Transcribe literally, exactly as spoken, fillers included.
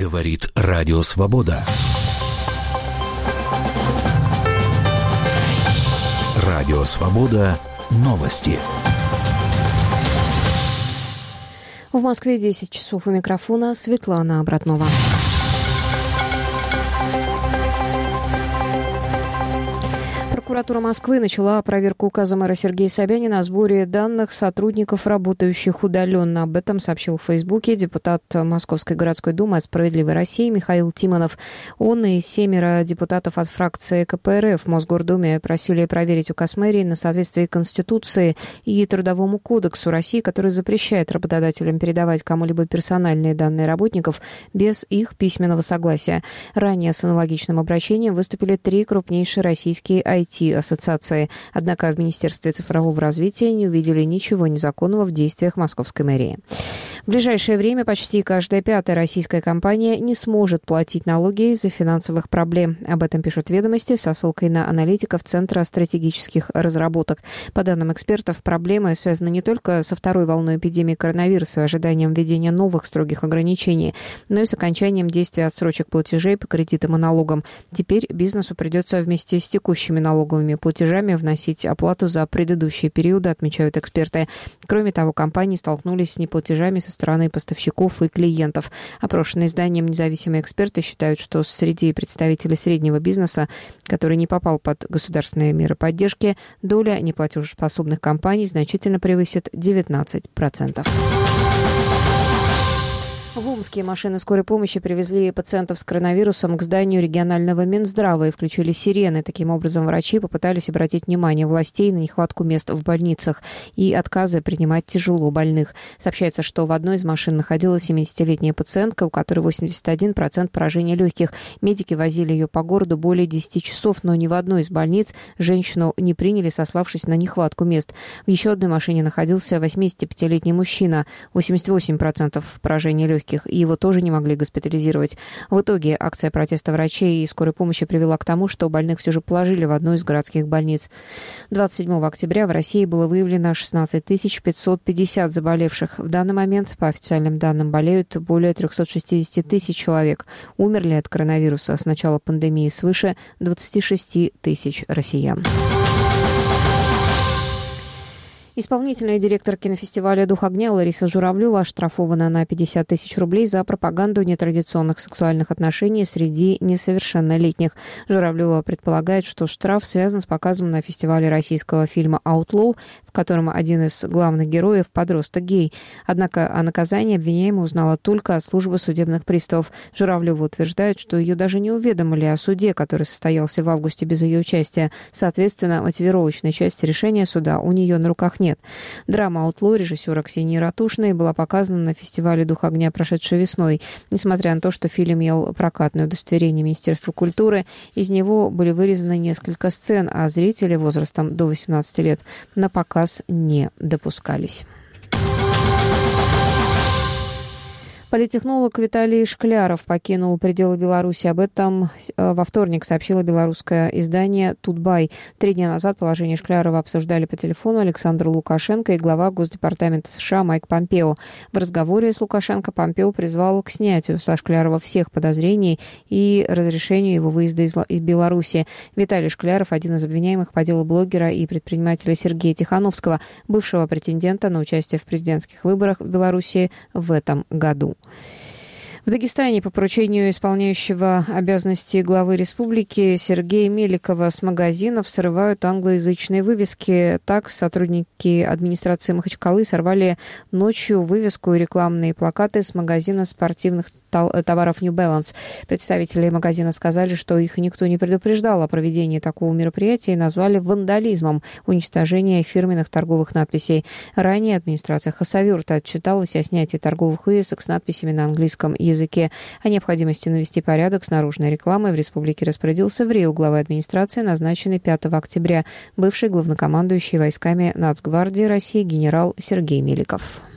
Говорит Радио Свобода. Радио Свобода. Новости. В Москве десять часов. У микрофона Светлана Обратнова. Прокуратура Москвы начала проверку указа мэра Сергея Собянина о сборе данных сотрудников, работающих удаленно. Об этом сообщил в Фейсбуке депутат Московской городской думы от «Справедливой России» Михаил Тимонов. Он и семеро депутатов от фракции ка пэ эр эф в Мосгордуме просили проверить указ мэрии на соответствие Конституции и Трудовому кодексу России, который запрещает работодателям передавать кому-либо персональные данные работников без их письменного согласия. Ранее с аналогичным обращением выступили три крупнейшие российские ай ти-ассоциации. Однако в Министерстве цифрового развития не увидели ничего незаконного в действиях московской мэрии. В ближайшее время почти каждая пятая российская компания не сможет платить налоги из-за финансовых проблем. Об этом пишут «Ведомости» со ссылкой на аналитиков Центра стратегических разработок. По данным экспертов, проблемы связаны не только со второй волной эпидемии коронавируса и ожиданием введения новых строгих ограничений, но и с окончанием действия отсрочек платежей по кредитам и налогам. Теперь бизнесу придется вместе с текущими налоговыми платежами вносить оплату за предыдущие периоды, отмечают эксперты. Кроме того, компании столкнулись с неплатежами со стороны поставщиков и клиентов. Опрошенные изданием независимые эксперты считают, что среди представителей среднего бизнеса, который не попал под государственные меры поддержки, доля неплатежеспособных компаний значительно превысит девятнадцать процентов. В Омске машины скорой помощи привезли пациентов с коронавирусом к зданию регионального Минздрава и включили сирены. Таким образом, врачи попытались обратить внимание властей на нехватку мест в больницах и отказы принимать тяжело больных. Сообщается, что в одной из машин находилась семидесятилетняя пациентка, у которой восемьдесят один процент поражения легких. Медики возили ее по городу более десяти часов, но ни в одной из больниц женщину не приняли, сославшись на нехватку мест. В еще одной машине находился восьмидесятипятилетний мужчина, восемьдесят восемь процентов поражения легких. И его тоже не могли госпитализировать. В итоге акция протеста врачей и скорой помощи привела к тому, что больных все же положили в одну из городских больниц. двадцать седьмого октября в России было выявлено шестнадцать тысяч пятьсот пятьдесят заболевших. В данный момент, по официальным данным, болеют более триста шестьдесят тысяч человек. Умерли от коронавируса с начала пандемии свыше двадцать шесть тысяч россиян. Исполнительный директор кинофестиваля «Дух огня» Лариса Журавлева оштрафована на пятьдесят тысяч рублей за пропаганду нетрадиционных сексуальных отношений среди несовершеннолетних. Журавлева предполагает, что штраф связан с показом на фестивале российского фильма «Outlaw», в котором один из главных героев – подросток гей. Однако о наказании обвиняемая узнала только от службы судебных приставов. Журавлева утверждает, что ее даже не уведомили о суде, который состоялся в августе без ее участия. Соответственно, мотивировочной части решения суда у нее на руках нет. Драма «Outlaw» режиссера Ксении Ратушиной была показана на фестивале «Дух огня», прошедшей весной. Несмотря на то, что фильм имел прокатное удостоверение Министерства культуры, из него были вырезаны несколько сцен, а зрители возрастом до восемнадцати лет на показ не допускались. Политтехнолог Виталий Шкляров покинул пределы Беларуси. Об этом во вторник сообщило белорусское издание «Тутбай». Три дня назад положение Шклярова обсуждали по телефону Александр Лукашенко и глава Госдепартамента США Майк Помпео. В разговоре с Лукашенко Помпео призвал к снятию со Шклярова всех подозрений и разрешению его выезда из, из Беларуси. Виталий Шкляров – один из обвиняемых по делу блогера и предпринимателя Сергея Тихановского, бывшего претендента на участие в президентских выборах в Беларуси в этом году. В Дагестане по поручению исполняющего обязанности главы республики Сергея Меликова с магазинов срывают англоязычные вывески. Так, сотрудники администрации Махачкалы сорвали ночью вывеску и рекламные плакаты с магазина спортивных товаров New Balance. Представители магазина сказали, что их никто не предупреждал о проведении такого мероприятия и назвали вандализмом уничтожение фирменных торговых надписей. Ранее администрация Хасавюрта отчиталась о снятии торговых вывесок с надписями на английском языке. О необходимости навести порядок с наружной рекламой в республике распорядился в Рио главы администрации, назначенный пятого октября, бывший главнокомандующий войсками Нацгвардии России генерал Сергей Меликов.